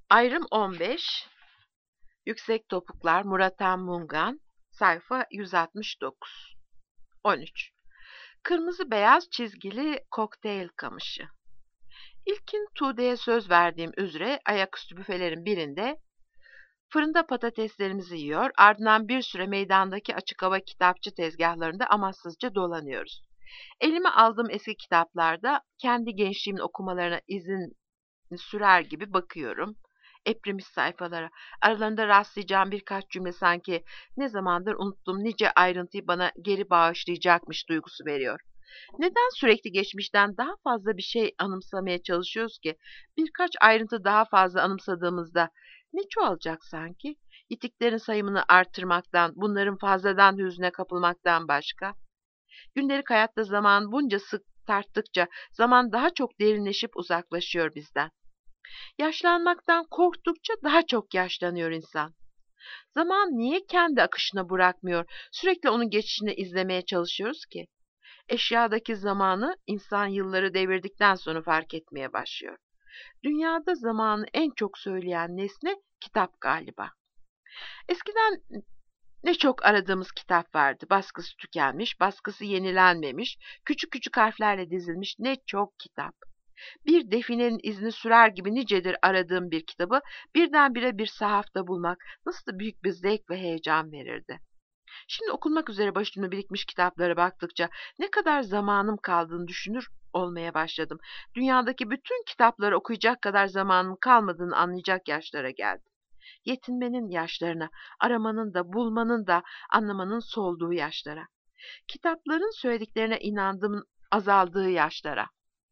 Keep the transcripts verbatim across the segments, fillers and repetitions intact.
Ayrım on beş, Yüksek Topuklar, Murat Mungan, sayfa yüz altmış dokuz. on üç. Kırmızı beyaz çizgili kokteyl kamışı. İlkin Tuğde'ye söz verdiğim üzere ayaküstü büfelerin birinde fırında patateslerimizi yiyor, ardından bir süre meydandaki açık hava kitapçı tezgahlarında amansızca dolanıyoruz. Elime aldığım eski kitaplarda kendi gençliğimin okumalarına izin sürer gibi bakıyorum. Eprimiş sayfalara. Aralarında rastlayacağım birkaç cümle sanki ne zamandır unuttuğum nice ayrıntıyı bana geri bağışlayacakmış duygusu veriyor. Neden sürekli geçmişten daha fazla bir şey anımsamaya çalışıyoruz ki? Birkaç ayrıntı daha fazla anımsadığımızda ne çoğalacak sanki? Yitiklerin sayımını artırmaktan, bunların fazladan hüzne kapılmaktan başka. Gündelik hayatta zaman bunca sık tarttıkça zaman daha çok derinleşip uzaklaşıyor bizden. Yaşlanmaktan korktukça daha çok yaşlanıyor insan. Zaman niye kendi akışına bırakmıyor? Sürekli onun geçişini izlemeye çalışıyoruz ki. Eşyadaki zamanı insan yılları devirdikten sonra fark etmeye başlıyor. Dünyada zamanı en çok söyleyen nesne kitap galiba. Eskiden ne çok aradığımız kitap vardı. Baskısı tükenmiş, baskısı yenilenmemiş, küçük küçük harflerle dizilmiş ne çok kitap. Bir definenin izini sürer gibi nicedir aradığım bir kitabı birdenbire bir sahafta bulmak nasıl da büyük bir zevk ve heyecan verirdi. Şimdi okunmak üzere başımda birikmiş kitaplara baktıkça ne kadar zamanım kaldığını düşünür olmaya başladım. Dünyadaki bütün kitapları okuyacak kadar zamanım kalmadığını anlayacak yaşlara geldim. Yetinmenin yaşlarına, aramanın da, bulmanın da, anlamanın solduğu yaşlara. Kitapların söylediklerine inandığımın azaldığı yaşlara.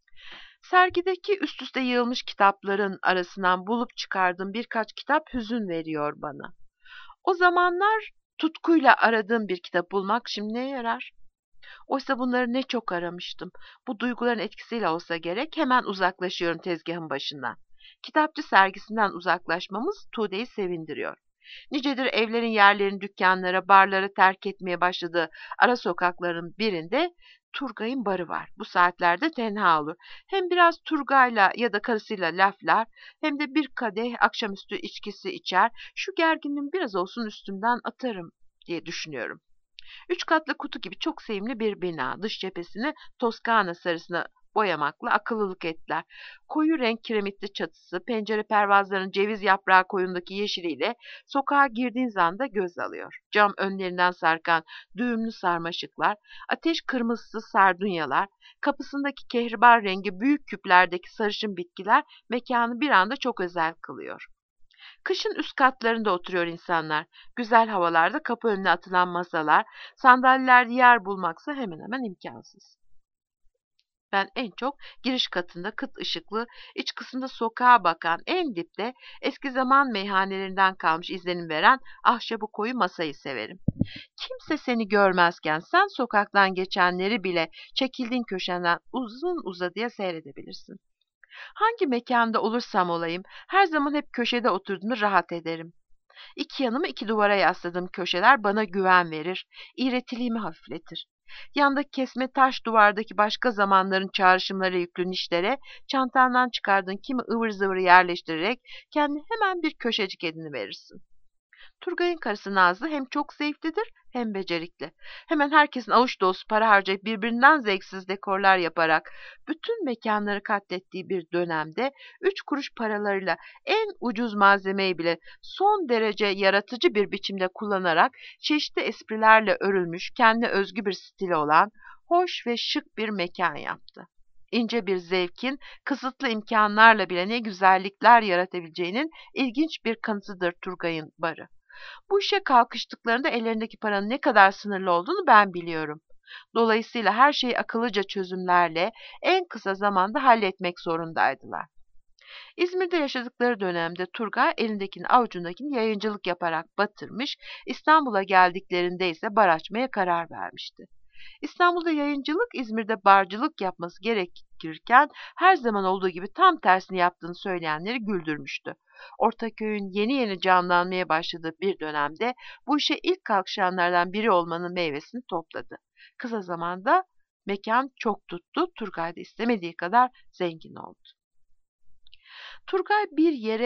Sergideki üst üste yığılmış kitapların arasından bulup çıkardığım birkaç kitap hüzün veriyor bana. O zamanlar tutkuyla aradığım bir kitap bulmak şimdi neye yarar? Oysa bunları ne çok aramıştım. Bu duyguların etkisiyle olsa gerek hemen uzaklaşıyorum tezgahın başından. Kitapçı sergisinden uzaklaşmamız Tuğde'yi sevindiriyor. Nicedir evlerin yerlerini dükkanlara, barlara terk etmeye başladığı ara sokakların birinde Turgay'ın barı var. Bu saatlerde tenha olur. Hem biraz Turgay'la ya da karısıyla laflar hem de bir kadeh akşamüstü içkisi içer. Şu gerginliğimi biraz olsun üstümden atarım diye düşünüyorum. Üç katlı kutu gibi çok sevimli bir bina. Dış cephesini Toskana sarısına boyamakla akıllılık ettiler. Koyu renk kiremitli çatısı, pencere pervazlarının ceviz yaprağı koyundaki yeşiliyle sokağa girdiğin anda göz alıyor. Cam önlerinden sarkan düğümlü sarmaşıklar, ateş kırmızısı sardunyalar, kapısındaki kehribar rengi büyük küplerdeki sarışın bitkiler mekanı bir anda çok özel kılıyor. Kışın üst katlarında oturuyor insanlar. Güzel havalarda kapı önüne atılan masalar, sandalyeler yer bulmaksa hemen hemen imkansız. Ben en çok giriş katında kıt ışıklı, iç kısımda sokağa bakan, en dipte eski zaman meyhanelerinden kalmış izlenim veren ahşabı koyu masayı severim. Kimse seni görmezken sen sokaktan geçenleri bile çekildiğin köşenden uzun uzadıya seyredebilirsin. Hangi mekanda olursam olayım, her zaman hep köşede oturduğumu rahat ederim. İki yanımı iki duvara yasladığım köşeler bana güven verir, iğretiliğimi hafifletir. Yandaki kesme taş duvardaki başka zamanların çağrışımları yüklü nişlere çantandan çıkardığın kimi ıvır zıvırı yerleştirerek kendine hemen bir köşecik ediniverirsin. Turgay'ın karısı Nazlı hem çok zevklidir hem becerikli. Hemen herkesin avuç dolusu para harcayıp birbirinden zevksiz dekorlar yaparak bütün mekanları katlettiği bir dönemde üç kuruş paralarıyla en ucuz malzemeyi bile son derece yaratıcı bir biçimde kullanarak çeşitli esprilerle örülmüş kendine özgü bir stili olan hoş ve şık bir mekan yaptı. İnce bir zevkin kısıtlı imkanlarla bile ne güzellikler yaratabileceğinin ilginç bir kanıtıdır Turgay'ın barı. Bu işe kalkıştıklarında ellerindeki paranın ne kadar sınırlı olduğunu ben biliyorum. Dolayısıyla her şeyi akıllıca çözümlerle en kısa zamanda halletmek zorundaydılar. İzmir'de yaşadıkları dönemde Turgay elindekini avucundakini yayıncılık yaparak batırmış, İstanbul'a geldiklerinde ise bar açmaya karar vermişti. İstanbul'da yayıncılık, İzmir'de barcılık yapması gerekirken her zaman olduğu gibi tam tersini yaptığını söyleyenleri güldürmüştü. Ortaköy'ün yeni yeni canlanmaya başladığı bir dönemde bu işe ilk kalkışanlardan biri olmanın meyvesini topladı. Kısa zamanda mekan çok tuttu, Turgay da istemediği kadar zengin oldu. Turgay bir yere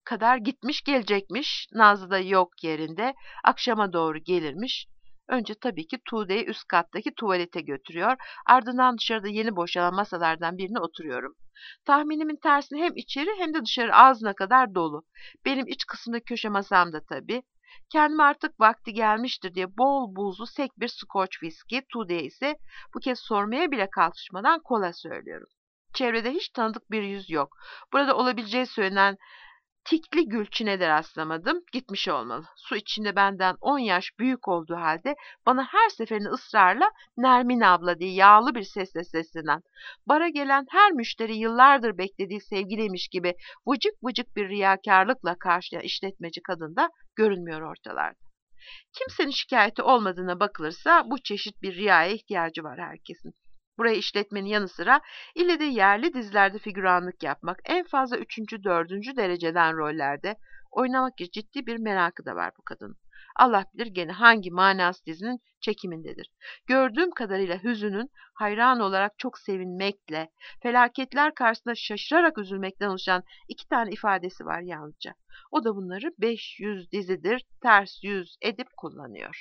kadar gitmiş gelecekmiş. Nazlı da yok yerinde. Akşama doğru gelirmiş. Önce tabii ki Tuğde'yi üst kattaki tuvalete götürüyor. Ardından dışarıda yeni boşalan masalardan birine oturuyorum. Tahminimin tersine hem içeri hem de dışarı ağzına kadar dolu. Benim iç kısımda köşe masamda tabii. Kendime artık vakti gelmiştir diye bol buzlu sek bir Scotch whisky, Tuğde'ye ise bu kez sormaya bile kalkışmadan kola söylüyorum. Çevrede hiç tanıdık bir yüz yok. Burada olabileceği söylenen tikli Gülçin'e de rastlamadım. Gitmiş olmalı. Su içinde benden on yaş büyük olduğu halde bana her seferinde ısrarla Nermin abla diye yağlı bir sesle seslenen, bara gelen her müşteri yıllardır beklediği sevgiliymiş gibi vıcık vıcık bir riyakarlıkla karşılayan işletmeci kadın da görünmüyor ortalarda. Kimsenin şikayeti olmadığına bakılırsa bu çeşit bir riyaya ihtiyacı var herkesin. Burayı işletmenin yanı sıra ille de yerli dizilerde figüranlık yapmak, en fazla üçüncü, dördüncü dereceden rollerde oynamak gibi ciddi bir merakı da var bu kadının. Allah bilir gene hangi manası dizinin çekimindedir. Gördüğüm kadarıyla hüzünün hayran olarak çok sevinmekle, felaketler karşısında şaşırarak üzülmekten oluşan iki tane ifadesi var yalnızca. O da bunları beş yüz dizidir ters yüz edip kullanıyor.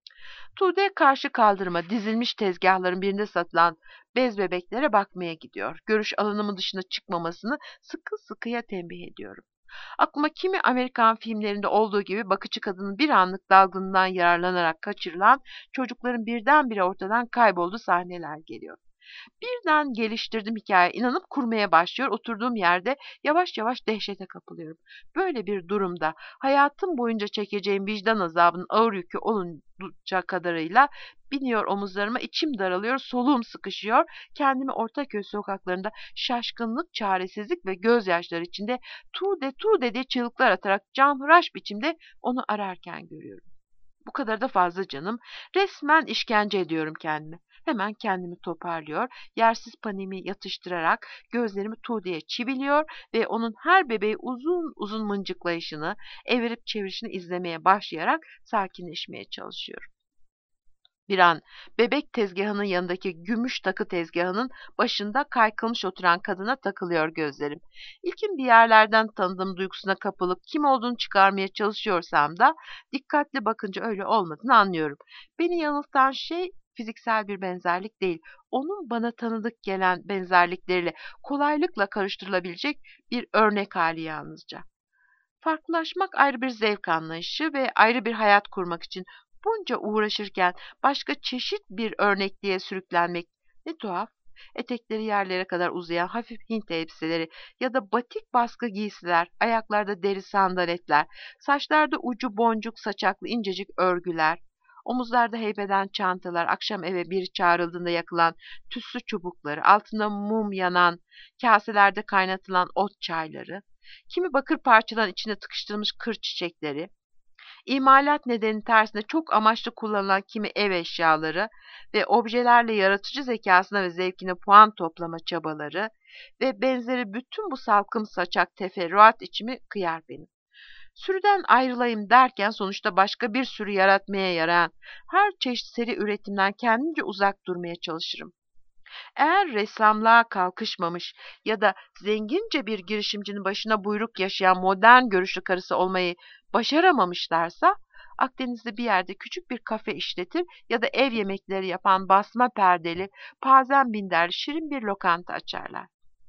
Tuğde karşı kaldırıma dizilmiş tezgahların birinde satılan bez bebeklere bakmaya gidiyor. Görüş alanımın dışına çıkmamasını sıkı sıkıya tembih ediyorum. Aklıma kimi Amerikan filmlerinde olduğu gibi bakıcı kadının bir anlık dalgınlığından yararlanarak kaçırılan çocukların birdenbire ortadan kaybolduğu sahneler geliyor. Birden geliştirdim hikaye, inanıp kurmaya başlıyor. Oturduğum yerde yavaş yavaş dehşete kapılıyorum. Böyle bir durumda hayatım boyunca çekeceğim vicdan azabının ağır yükü olunca kadarıyla biniyor omuzlarıma, içim daralıyor, soluğum sıkışıyor. Kendimi Ortaköy sokaklarında şaşkınlık, çaresizlik ve gözyaşları içinde Tuğde Tuğde diye çığlıklar atarak canhıraş biçimde onu ararken görüyorum. Bu kadar da fazla canım. Resmen işkence ediyorum kendime. Hemen kendimi toparlıyor, yersiz paniğimi yatıştırarak gözlerimi Tuğde'ye çiviliyor ve onun her bebeği uzun uzun mıncıklayışını, evirip çevirişini izlemeye başlayarak sakinleşmeye çalışıyorum. Bir an bebek tezgahının yanındaki gümüş takı tezgahının başında kaykılmış oturan kadına takılıyor gözlerim. İlkin bir yerlerden tanıdığım duygusuna kapılıp kim olduğunu çıkarmaya çalışıyorsam da dikkatli bakınca öyle olmadığını anlıyorum. Beni yanıltan şey fiziksel bir benzerlik değil, onun bana tanıdık gelen benzerlikleriyle kolaylıkla karıştırılabilecek bir örnek hali yalnızca. Farklılaşmak ayrı bir zevk anlayışı ve ayrı bir hayat kurmak için bunca uğraşırken başka çeşit bir örnekliğe sürüklenmek ne tuhaf. Etekleri yerlere kadar uzayan hafif Hint elbiseleri ya da batik baskı giysiler, ayaklarda deri sandaletler, saçlarda ucu boncuk saçaklı incecik örgüler, omuzlarda heybeden çantalar, akşam eve biri çağrıldığında yakılan tüslü çubukları, altında mum yanan, kaselerde kaynatılan ot çayları, kimi bakır parçaların içine tıkıştırılmış kır çiçekleri, İmalat nedeni tersine çok amaçlı kullanılan kimi ev eşyaları ve objelerle yaratıcı zekasına ve zevkine puan toplama çabaları ve benzeri bütün bu salkım saçak teferruat içimi kıyar benim. Sürüden ayrılayım derken sonuçta başka bir sürü yaratmaya yarayan her çeşit seri üretimden kendince uzak durmaya çalışırım. Eğer ressamlığa kalkışmamış ya da zengince bir girişimcinin başına buyruk yaşayan modern görüşlü karısı olmayı başaramamışlarsa, Akdeniz'de bir yerde küçük bir kafe işletir ya da ev yemekleri yapan basma perdeli, pazen binderli şirin bir lokanta açarlar.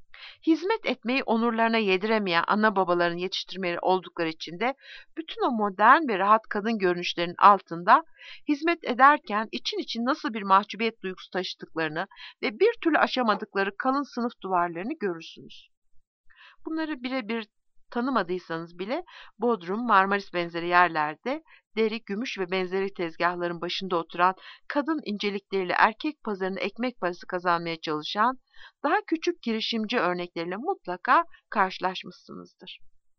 Hizmet etmeyi onurlarına yediremeyen ana babaların yetiştirmeleri oldukları için de bütün o modern ve rahat kadın görünüşlerinin altında hizmet ederken için için nasıl bir mahcubiyet duygusu taşıdıklarını ve bir türlü aşamadıkları kalın sınıf duvarlarını görürsünüz. Bunları birebir tanımadıysanız bile Bodrum, Marmaris benzeri yerlerde deri, gümüş ve benzeri tezgahların başında oturan kadın incelikleriyle erkek pazarında ekmek parası kazanmaya çalışan daha küçük girişimci örnekleriyle mutlaka karşılaşmışsınızdır.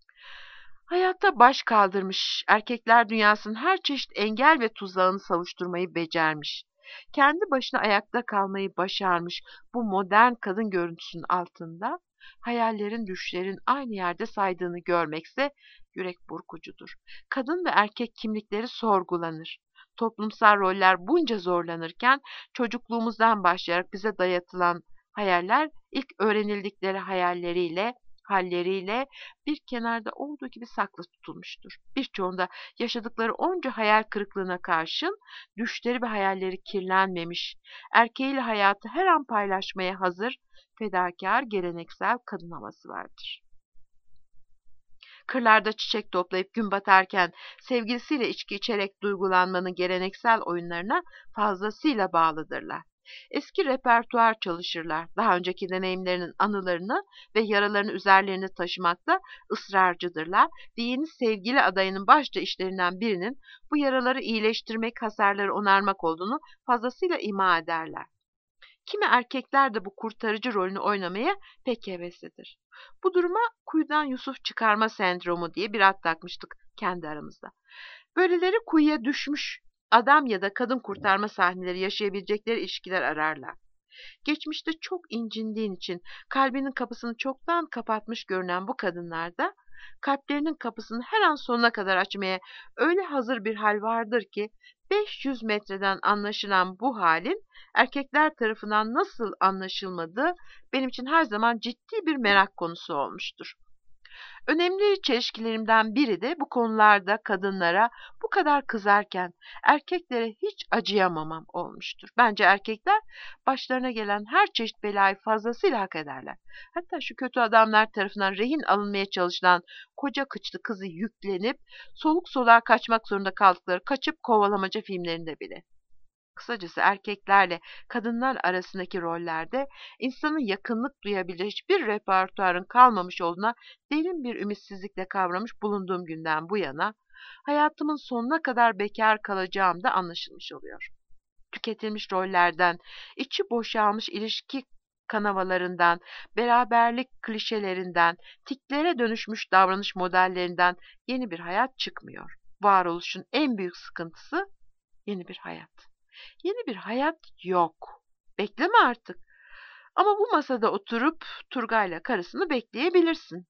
Hayatta baş kaldırmış, erkekler dünyasının her çeşit engel ve tuzağını savuşturmayı becermiş, kendi başına ayakta kalmayı başarmış bu modern kadın görüntüsünün altında hayallerin, düşlerin aynı yerde saydığını görmekse yürek burkucudur. Kadın ve erkek kimlikleri sorgulanır. Toplumsal roller bunca zorlanırken çocukluğumuzdan başlayarak bize dayatılan hayaller ilk öğrenildikleri hayalleriyle halleriyle bir kenarda olduğu gibi saklı tutulmuştur. Birçoğunda yaşadıkları onca hayal kırıklığına karşın düşleri ve hayalleri kirlenmemiş, erkeğiyle hayatı her an paylaşmaya hazır, fedakar, geleneksel kadın havası vardır. Kırlarda çiçek toplayıp gün batarken sevgilisiyle içki içerek duygulanmanın geleneksel oyunlarına fazlasıyla bağlıdırlar. Eski repertuar çalışırlar. Daha önceki deneyimlerinin anılarını ve yaralarını üzerlerine taşımakta ısrarcıdırlar ve yeni sevgili adayının başta işlerinden birinin bu yaraları iyileştirmek, hasarları onarmak olduğunu fazlasıyla ima ederler. Kimi erkekler de bu kurtarıcı rolünü oynamaya pek heveslidir. Bu duruma kuyudan Yusuf çıkarma sendromu diye bir ad takmıştık kendi aramızda. Böyleleri kuyuya düşmüş adam ya da kadın kurtarma sahneleri yaşayabilecekleri ilişkiler ararlar. Geçmişte çok incindiğin için kalbinin kapısını çoktan kapatmış görünen bu kadınlarda kalplerinin kapısını her an sonuna kadar açmaya öyle hazır bir hal vardır ki beş yüz metreden anlaşılan bu halin erkekler tarafından nasıl anlaşılmadığı benim için her zaman ciddi bir merak konusu olmuştur. Önemli çelişkilerimden biri de bu konularda kadınlara bu kadar kızarken erkeklere hiç acıyamamam olmuştur. Bence erkekler başlarına gelen her çeşit belayı fazlasıyla hak ederler. Hatta şu kötü adamlar tarafından rehin alınmaya çalışılan koca kıçlı kızı yüklenip soluk soluğa kaçmak zorunda kaldıkları kaçıp kovalamaca filmlerinde bile. Kısacası erkeklerle kadınlar arasındaki rollerde insanın yakınlık duyabileceği hiçbir repertuarın kalmamış olduğuna derin bir ümitsizlikle kavramış bulunduğum günden bu yana hayatımın sonuna kadar bekar kalacağım da anlaşılmış oluyor. Tüketilmiş rollerden, içi boşalmış ilişki kanavalarından, beraberlik klişelerinden, tiklere dönüşmüş davranış modellerinden yeni bir hayat çıkmıyor. Varoluşun en büyük sıkıntısı yeni bir hayat. Yeni bir hayat yok. Bekleme artık. Ama bu masada oturup Turgay'la karısını bekleyebilirsin.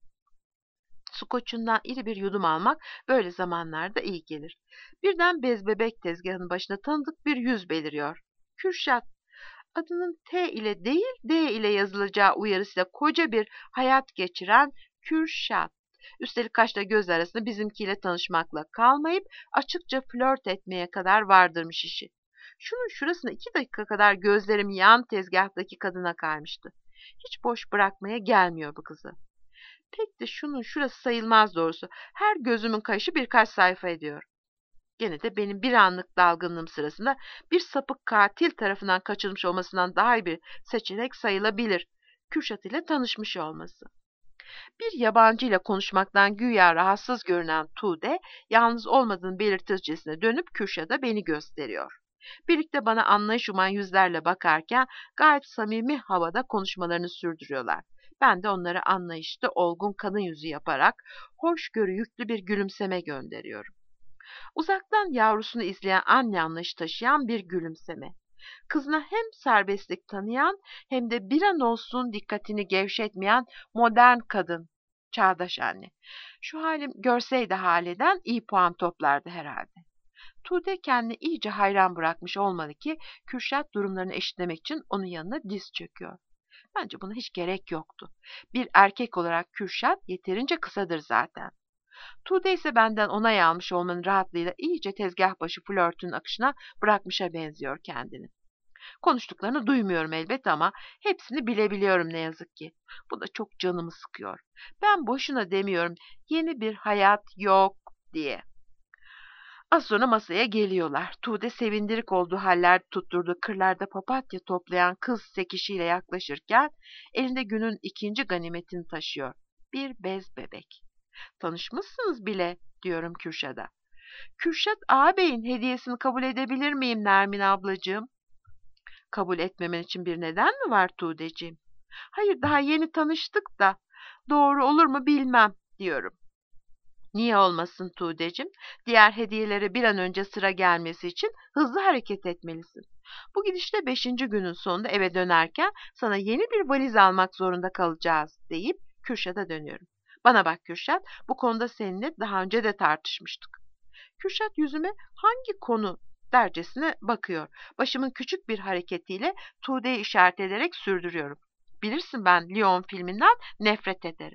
Su koçundan iri bir yudum almak böyle zamanlarda iyi gelir. Birden bez bebek tezgahının başında tanıdık bir yüz beliriyor. Kürşat, adının T ile değil D ile yazılacağı uyarısıyla koca bir hayat geçiren Kürşat. Üstelik kaşla göz arasında bizimkiyle tanışmakla kalmayıp açıkça flört etmeye kadar vardırmış işi. Şunun şurasına iki dakika kadar gözlerim yan tezgahtaki kadına kaymıştı. Hiç boş bırakmaya gelmiyor bu kızı. Pek de şunun şurası sayılmaz doğrusu. Her gözümün kayışı birkaç sayfa ediyor. Gene de benim bir anlık dalgınlığım sırasında bir sapık katil tarafından kaçırılmış olmasından daha iyi bir seçenek sayılabilir. Kürşat ile tanışmış olması. Bir yabancı ile konuşmaktan güya rahatsız görünen Tuğde, yalnız olmadığını belirtircesine dönüp Kürşat'a beni gösteriyor. Birlikte bana anlayış uman yüzlerle bakarken gayet samimi havada konuşmalarını sürdürüyorlar. Ben de onlara anlayışlı, olgun kadın yüzü yaparak hoşgörü yüklü bir gülümseme gönderiyorum. Uzaktan yavrusunu izleyen anne anlayışı taşıyan bir gülümseme. Kızına hem serbestlik tanıyan hem de bir an olsun dikkatini gevşetmeyen modern kadın, çağdaş anne. Şu halim görseydi haleden iyi puan toplardı herhalde. Tuğde kendini iyice hayran bırakmış olmalı ki Kürşat durumlarını eşitlemek için onun yanına diz çöküyor. Bence buna hiç gerek yoktu. Bir erkek olarak Kürşat yeterince kısadır zaten. Tuğde ise benden onay almış olmanın rahatlığıyla iyice tezgah başı flörtünün akışına bırakmışa benziyor kendini. Konuştuklarını duymuyorum elbet ama hepsini bilebiliyorum ne yazık ki. Bu da çok canımı sıkıyor. Ben boşuna demiyorum yeni bir hayat yok diye. Az sonra masaya geliyorlar. Tuğde sevindirik olduğu haller tutturduğu kırlarda papatya toplayan kız sekişiyle yaklaşırken elinde günün ikinci ganimetini taşıyor. Bir bez bebek. Tanışmışsınız bile diyorum Kürşat'a. Kürşat ağabeyin hediyesini kabul edebilir miyim Nermin ablacığım? Kabul etmemen için bir neden mi var Tuğdeciğim? Hayır daha yeni tanıştık da doğru olur mu bilmem diyorum. Niye olmasın Tuğdeciğim? Diğer hediyelere bir an önce sıra gelmesi için hızlı hareket etmelisin. Bu gidişle beşinci günün sonunda eve dönerken sana yeni bir valiz almak zorunda kalacağız deyip Kürşat'a dönüyorum. Bana bak Kürşat, bu konuda seninle daha önce de tartışmıştık. Kürşat yüzüme hangi konu dercesine bakıyor. Başımın küçük bir hareketiyle Tuğde'yi işaret ederek sürdürüyorum. Bilirsin ben Lyon filminden nefret ederim.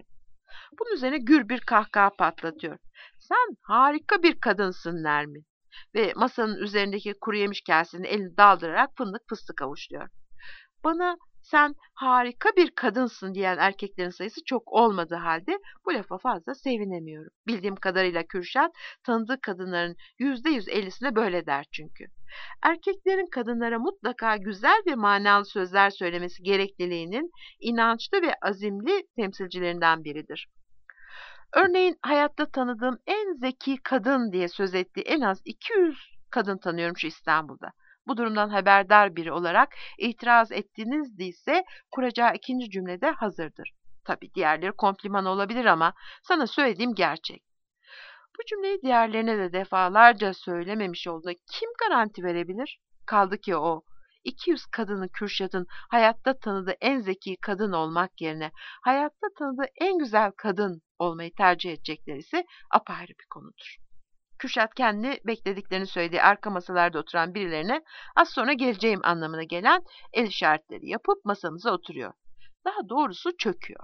Bunun üzerine gür bir kahkaha patlatıyor. Sen harika bir kadınsın Nermin. Ve masanın üzerindeki kuru yemiş kasesini elini daldırarak fındık fıstık avuçluyor. Bana sen harika bir kadınsın diyen erkeklerin sayısı çok olmadığı halde bu lafa fazla sevinemiyorum. Bildiğim kadarıyla Kürşat tanıdığı kadınların yüzde yüz ellisine böyle der çünkü. Erkeklerin kadınlara mutlaka güzel ve manalı sözler söylemesi gerekliliğinin inançlı ve azimli temsilcilerinden biridir. Örneğin hayatta tanıdığım en zeki kadın diye söz ettiği en az iki yüz kadın tanıyorum şu İstanbul'da. Bu durumdan haberdar biri olarak itiraz ettiğinizde ise kuracağı ikinci cümlede hazırdır. Tabii diğerleri kompliman olabilir ama sana söylediğim gerçek. Bu cümleyi diğerlerine de defalarca söylememiş olduğuna kim garanti verebilir? Kaldı ki o iki yüz kadını Kürşat'ın hayatta tanıdığı en zeki kadın olmak yerine hayatta tanıdığı en güzel kadın olmayı tercih edecekler ise apayrı bir konudur. Kürşat kendi beklediklerini söylediği arka masalarda oturan birilerine az sonra geleceğim anlamına gelen el işaretleri yapıp masamıza oturuyor. Daha doğrusu çöküyor.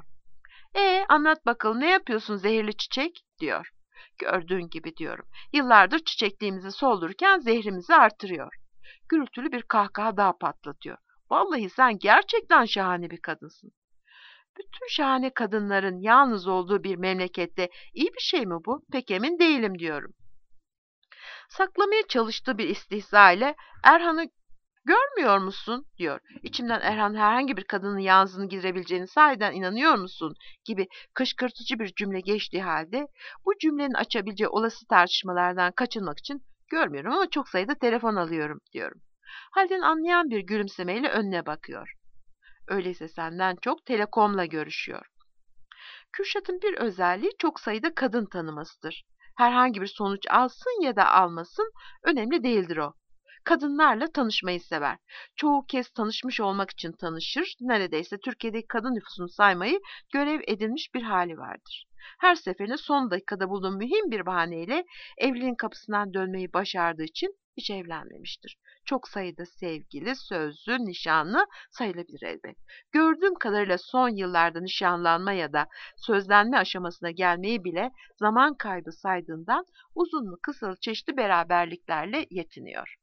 E anlat bakalım ne yapıyorsun zehirli çiçek diyor. Gördüğün gibi diyorum. Yıllardır çiçekliğimizi soldururken zehrimizi artırıyor. Gürültülü bir kahkaha daha patlatıyor. Vallahi sen gerçekten şahane bir kadınsın. Bütün şahane kadınların yalnız olduğu bir memlekette iyi bir şey mi bu? Pek emin değilim diyorum. Saklamaya çalıştığı bir istihza ile Erhan'ı görmüyor musun diyor. İçimden Erhan herhangi bir kadının yalnızlığını giderebileceğini sahiden inanıyor musun gibi kışkırtıcı bir cümle geçtiği halde bu cümlenin açabileceği olası tartışmalardan kaçınmak için görmüyorum ama çok sayıda telefon alıyorum diyorum. Halden anlayan bir gülümsemeyle önüne bakıyor. Öyleyse senden çok telekomla görüşüyor. Kürşat'ın bir özelliği çok sayıda kadın tanımasıdır. Herhangi bir sonuç alsın ya da almasın önemli değildir o. Kadınlarla tanışmayı sever. Çoğu kez tanışmış olmak için tanışır, neredeyse Türkiye'deki kadın nüfusunu saymayı görev edinmiş bir hali vardır. Her seferinde son dakikada bulduğu mühim bir bahaneyle evliliğin kapısından dönmeyi başardığı için hiç evlenmemiştir. Çok sayıda sevgili, sözlü, nişanlı sayılabilir elbet. Gördüğüm kadarıyla son yıllarda nişanlanma ya da sözlenme aşamasına gelmeyi bile zaman kaybı saydığından uzunlu kısalı çeşitli beraberliklerle yetiniyor.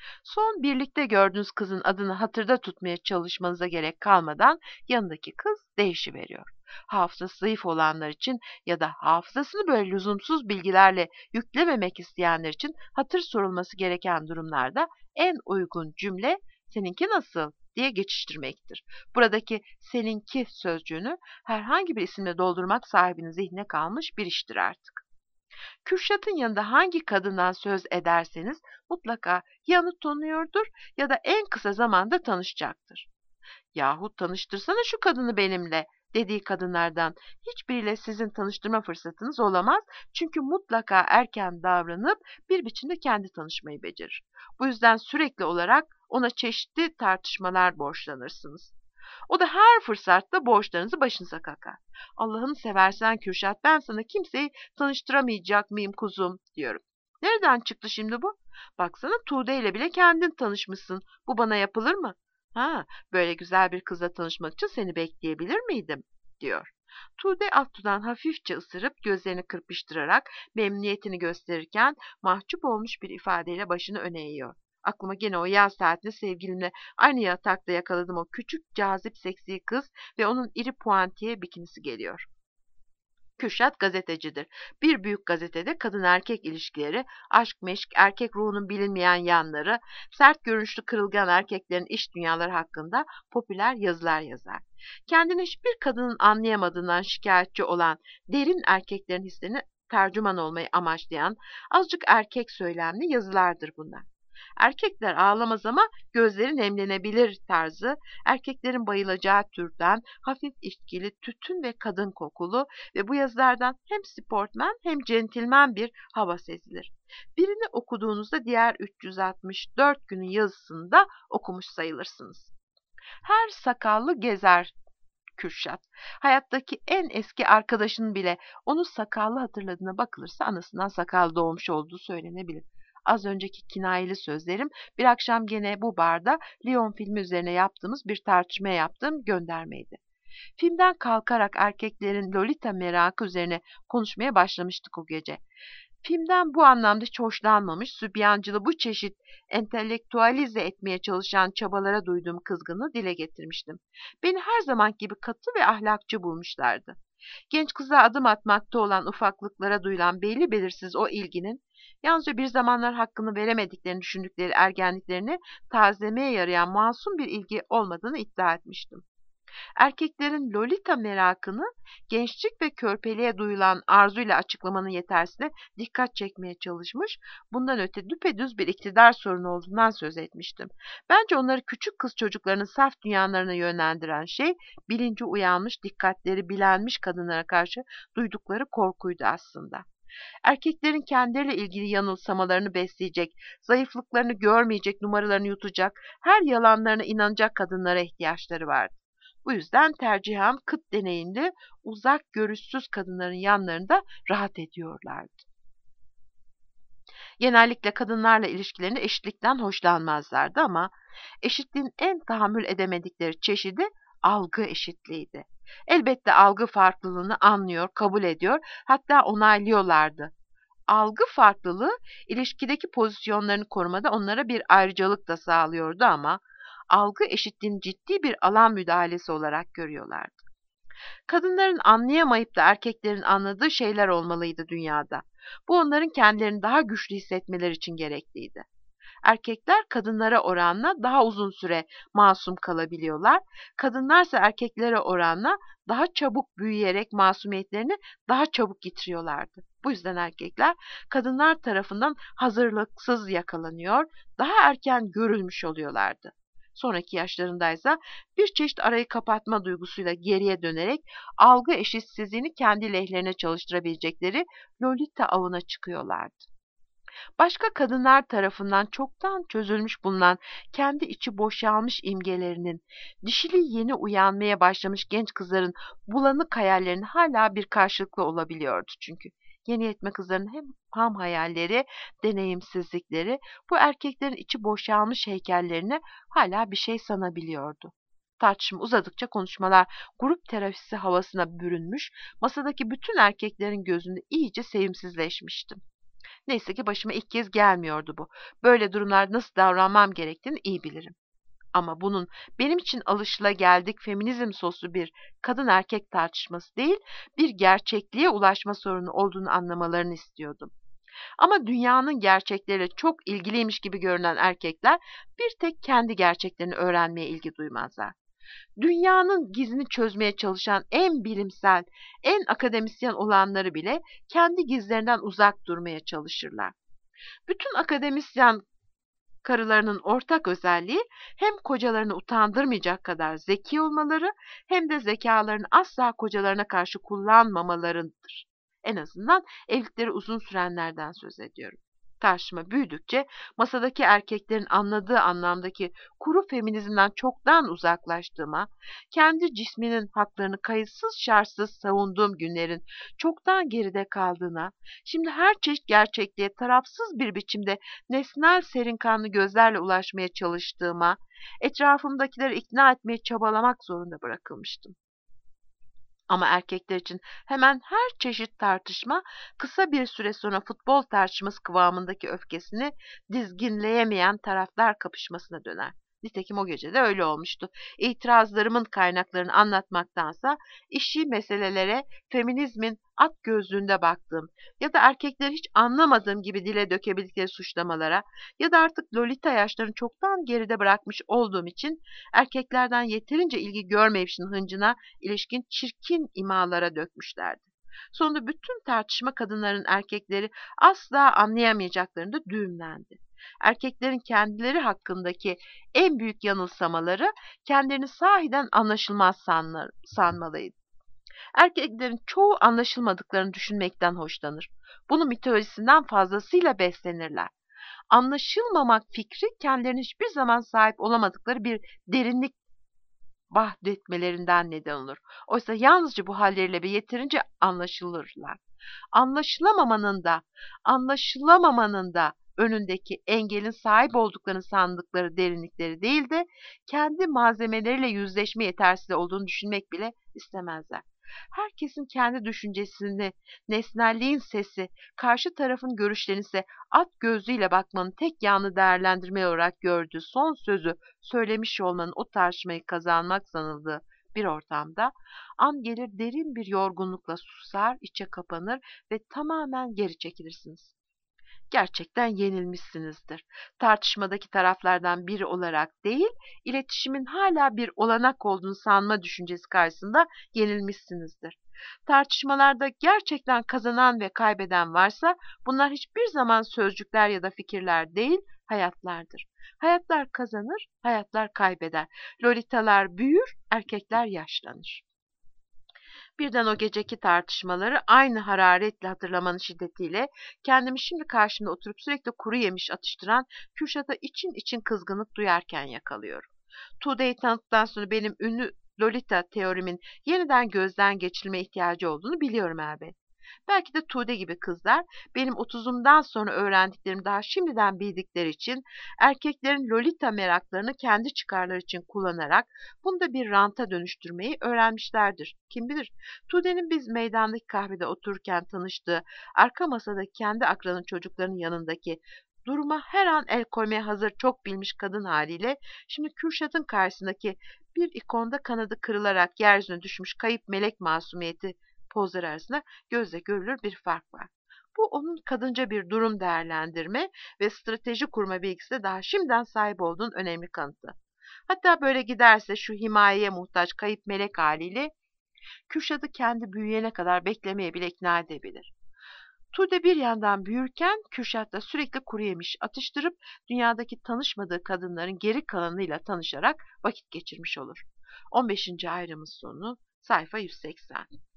Son birlikte gördüğünüz kızın adını hatırda tutmaya çalışmanıza gerek kalmadan yanındaki kız değişiveriyor. Hafızası zayıf olanlar için ya da hafızasını böyle lüzumsuz bilgilerle yüklememek isteyenler için hatır sorulması gereken durumlarda en uygun cümle seninki nasıl diye geçiştirmektir. Buradaki seninki sözcüğünü herhangi bir isimle doldurmak sahibinin zihnine kalmış bir iştir artık. Kürşat'ın yanında hangi kadından söz ederseniz mutlaka ya onu tanıyordur ya da en kısa zamanda tanışacaktır. Yahut tanıştırsana şu kadını benimle dediği kadınlardan hiçbiriyle sizin tanıştırma fırsatınız olamaz. Çünkü mutlaka erken davranıp bir biçimde kendi tanışmayı becerir. Bu yüzden sürekli olarak ona çeşitli tartışmalar borçlanırsınız. O da her fırsatta borçlarınızı başınıza kakar. Allah'ını seversen Kürşat ben sana kimseyi tanıştıramayacak mıyım kuzum diyorum. Nereden çıktı şimdi bu? Baksana Tuğde ile bile kendin tanışmışsın. Bu bana yapılır mı? Ha, böyle güzel bir kızla tanışmak için seni bekleyebilir miydim? Diyor. Tuğde alt dudağını hafifçe ısırıp gözlerini kırpıştırarak memnuniyetini gösterirken mahcup olmuş bir ifadeyle başını öne eğiyor. Aklıma gene o yaz saatinde sevgilimle aynı yatakta yakaladım o küçük, cazip, seksi kız ve onun iri puantiye bikinisi geliyor. Kürşat gazetecidir. Bir büyük gazetede kadın erkek ilişkileri, aşk meşk, erkek ruhunun bilinmeyen yanları, sert görünüşlü kırılgan erkeklerin iş dünyaları hakkında popüler yazılar yazar. Kendini hiçbir kadının anlayamadığından şikayetçi olan derin erkeklerin hislerini tercüman olmayı amaçlayan azıcık erkek söylemli yazılardır bunlar. Erkekler ağlamaz ama gözleri nemlenebilir tarzı, erkeklerin bayılacağı türden hafif içkili, tütün ve kadın kokulu ve bu yazılardan hem sportmen hem centilmen bir hava sezilir. Birini okuduğunuzda diğer üç yüz altmış dört günün yazısını da okumuş sayılırsınız. Her sakallı gezer Kürşat. Hayattaki en eski arkadaşının bile onu sakallı hatırladığına bakılırsa anasından sakal doğmuş olduğu söylenebilir. Az önceki kinayeli sözlerim bir akşam gene bu barda Lyon filmi üzerine yaptığımız bir tartışmaya yaptığım göndermeydi. Filmden kalkarak erkeklerin Lolita merakı üzerine konuşmaya başlamıştık o gece. Filmden bu anlamda hiç hoşlanmamış, sübyancılı bu çeşit entelektüalize etmeye çalışan çabalara duyduğum kızgınlığı dile getirmiştim. Beni her zaman gibi katı ve ahlakçı bulmuşlardı. Genç kıza adım atmakta olan ufaklıklara duyulan belli belirsiz o ilginin, yalnızca bir zamanlar hakkını veremediklerini düşündükleri ergenliklerini tazelemeye yarayan masum bir ilgi olmadığını iddia etmiştim. Erkeklerin Lolita merakını gençlik ve körpeliğe duyulan arzuyla açıklamanın yetersine dikkat çekmeye çalışmış, bundan öte düpedüz bir iktidar sorunu olduğundan söz etmiştim. Bence onları küçük kız çocuklarının saf dünyalarına yönlendiren şey, bilinci uyanmış, dikkatleri bilenmiş kadınlara karşı duydukları korkuydu aslında. Erkeklerin kendileriyle ilgili yanılsamalarını besleyecek, zayıflıklarını görmeyecek, numaralarını yutacak, her yalanlarına inanacak kadınlara ihtiyaçları vardı. Bu yüzden tercihen kıt deneyimli, uzak görüşsüz kadınların yanlarında rahat ediyorlardı. Genellikle kadınlarla ilişkilerinde eşitlikten hoşlanmazlardı ama eşitliğin en tahammül edemedikleri çeşidi algı eşitliğiydi. Elbette algı farklılığını anlıyor, kabul ediyor, hatta onaylıyorlardı. Algı farklılığı ilişkideki pozisyonlarını korumada onlara bir ayrıcalık da sağlıyordu ama algı eşitliğini ciddi bir alan müdahalesi olarak görüyorlardı. Kadınların anlayamayıp da erkeklerin anladığı şeyler olmalıydı dünyada. Bu onların kendilerini daha güçlü hissetmeleri için gerekliydi. Erkekler kadınlara oranla daha uzun süre masum kalabiliyorlar. Kadınlarsa erkeklere oranla daha çabuk büyüyerek masumiyetlerini daha çabuk yitiriyorlardı. Bu yüzden erkekler kadınlar tarafından hazırlıksız yakalanıyor, daha erken görülmüş oluyorlardı. Sonraki yaşlarındaysa bir çeşit arayı kapatma duygusuyla geriye dönerek algı eşitsizliğini kendi lehlerine çalıştırabilecekleri Lolita avına çıkıyorlardı. Başka kadınlar tarafından çoktan çözülmüş bulunan kendi içi boşalmış imgelerinin, dişiliği yeni uyanmaya başlamış genç kızların bulanık hayallerinin hala bir karşılıklı olabiliyordu çünkü. Yeni yetme kızların hem ham hayalleri, deneyimsizlikleri bu erkeklerin içi boşalmış heykellerine hala bir şey sanabiliyordu. Tartışma uzadıkça konuşmalar grup terapisi havasına bürünmüş, masadaki bütün erkeklerin gözünde iyice sevimsizleşmiştim. Neyse ki başıma ilk kez gelmiyordu bu. Böyle durumlarda nasıl davranmam gerektiğini iyi bilirim. Ama bunun benim için alışılageldik feminizm soslu bir kadın erkek tartışması değil, bir gerçekliğe ulaşma sorunu olduğunu anlamalarını istiyordum. Ama dünyanın gerçekleriyle çok ilgiliymiş gibi görünen erkekler bir tek kendi gerçeklerini öğrenmeye ilgi duymazlar. Dünyanın gizini çözmeye çalışan en bilimsel, en akademisyen olanları bile kendi gizlerinden uzak durmaya çalışırlar. Bütün akademisyen karılarının ortak özelliği hem kocalarını utandırmayacak kadar zeki olmaları hem de zekalarını asla kocalarına karşı kullanmamalarıdır. En azından evlilikleri uzun sürenlerden söz ediyorum. Tartışma büyüdükçe masadaki erkeklerin anladığı anlamdaki kuru feminizmden çoktan uzaklaştığıma, kendi cisminin haklarını kayıtsız şartsız savunduğum günlerin çoktan geride kaldığına, şimdi her çeşit gerçekliğe tarafsız bir biçimde nesnel serinkanlı gözlerle ulaşmaya çalıştığıma, etrafımdakileri ikna etmeye çabalamak zorunda bırakılmıştım. Ama erkekler için hemen her çeşit tartışma kısa bir süre sonra futbol tartışması kıvamındaki öfkesini dizginleyemeyen taraflar kapışmasına döner. Nitekim o gece de öyle olmuştu. İtirazlarımın kaynaklarını anlatmaktansa işi meselelere feminizmin at gözlüğünde baktığım ya da erkekleri hiç anlamadığım gibi dile dökebildikleri suçlamalara ya da artık Lolita yaşlarını çoktan geride bırakmış olduğum için erkeklerden yeterince ilgi görmeyişin hıncına ilişkin çirkin imalara dökmüşlerdi. Sonunda bütün tartışma kadınların erkekleri asla anlayamayacaklarında düğümlendi. Erkeklerin kendileri hakkındaki en büyük yanılsamaları kendilerini sahiden anlaşılmaz sanlar, sanmalıydı. Erkeklerin çoğu anlaşılmadıklarını düşünmekten hoşlanır. Bunun mitolojisinden fazlasıyla beslenirler. Anlaşılmamak fikri kendilerine hiçbir zaman sahip olamadıkları bir derinlik vahdetmelerinden neden olur. Oysa yalnızca bu halleriyle bir yeterince anlaşılırlar. Anlaşılamamanın da, anlaşılamamanın da önündeki engelin sahip olduklarını sandıkları derinlikleri değil de kendi malzemeleriyle yüzleşme yetersiz olduğunu düşünmek bile istemezler. Herkesin kendi düşüncesini, nesnelliğin sesi, karşı tarafın görüşlerini ise at gözüyle bakmanın tek yanlı değerlendirme olarak gördüğü son sözü söylemiş olmanın o tartışmayı kazanmak sanıldığı bir ortamda an gelir derin bir yorgunlukla susar, içe kapanır ve tamamen geri çekilirsiniz. Gerçekten yenilmişsinizdir. Tartışmadaki taraflardan biri olarak değil, iletişimin hala bir olanak olduğunu sanma düşüncesi karşısında yenilmişsinizdir. Tartışmalarda gerçekten kazanan ve kaybeden varsa bunlar hiçbir zaman sözcükler ya da fikirler değil, hayatlardır. Hayatlar kazanır, hayatlar kaybeder. Lolitalar büyür, erkekler yaşlanır. Birden o geceki tartışmaları aynı hararetle hatırlamanın şiddetiyle kendimi şimdi karşımda oturup sürekli kuru yemiş atıştıran Kürşat'a için için kızgınlık duyarken yakalıyorum. Tuğde'yi tanıdıktan sonra benim ünlü Lolita teorimin yeniden gözden geçirilme ihtiyacı olduğunu biliyorum elbet. Belki de Tuğde gibi kızlar benim otuzumdan sonra öğrendiklerimi daha şimdiden bildikleri için erkeklerin Lolita meraklarını kendi çıkarları için kullanarak bunu da bir ranta dönüştürmeyi öğrenmişlerdir. Kim bilir? Tuğde'nin biz meydandaki kahvede otururken tanıştığı arka masadaki kendi akranın çocuklarının yanındaki duruma her an el koymaya hazır çok bilmiş kadın haliyle şimdi Kürşat'ın karşısındaki bir ikonda kanadı kırılarak yeryüzüne düşmüş kayıp melek masumiyeti pozları arasında gözle görülür bir fark var. Bu onun kadınca bir durum değerlendirme ve strateji kurma bilgisi de daha şimdiden sahip olduğunun önemli kanıtı. Hatta böyle giderse şu himayeye muhtaç kayıp melek haliyle Kürşat'ı kendi büyüyene kadar beklemeye bile ikna edebilir. Tuğde bir yandan büyürken Kürşat'la sürekli kuru yemiş atıştırıp dünyadaki tanışmadığı kadınların geri kalanıyla tanışarak vakit geçirmiş olur. on beşinci ayrımın sonu sayfa yüz seksen.